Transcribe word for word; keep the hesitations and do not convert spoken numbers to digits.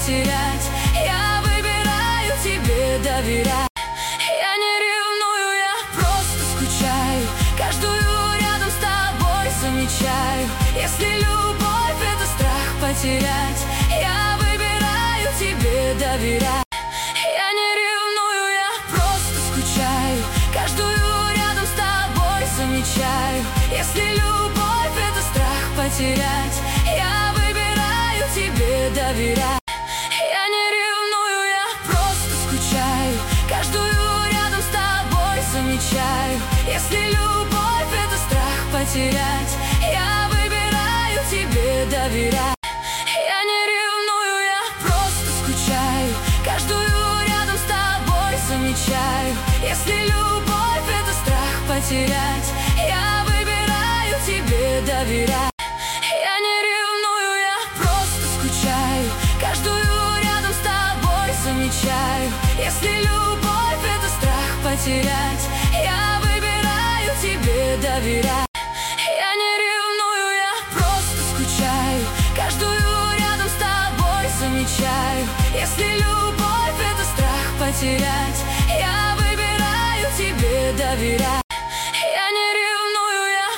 потерять. Я выбираю тебе доверять. Я не ревную, я просто скучаю. Каждую рядом с тобой замечаю. Если любовь — это страх потерять, я выбираю тебе доверять. Я не ревную, я просто скучаю. Каждую рядом с тобой замечаю. Если любовь — это страх потерять, я выбираю тебе доверять. Я не ревную, я просто скучаю. Каждую рядом с тобой замечаю. Если любовь — это страх потерять, я выбираю тебе доверять. Я не ревную, я просто скучаю. Каждую рядом с тобой замечаю. Если любовь — это страх потерять, я выбираю тебе доверять. Я не ревную, я просто скучаю. Каждую рядом с тобой замечаю. Если любовь — это страх потерять, я выбираю тебе доверять. Я не ревную, я просто скучаю. Каждую рядом с тобой замечаю. Если любовь — это страх потерять, я выбираю тебе доверять.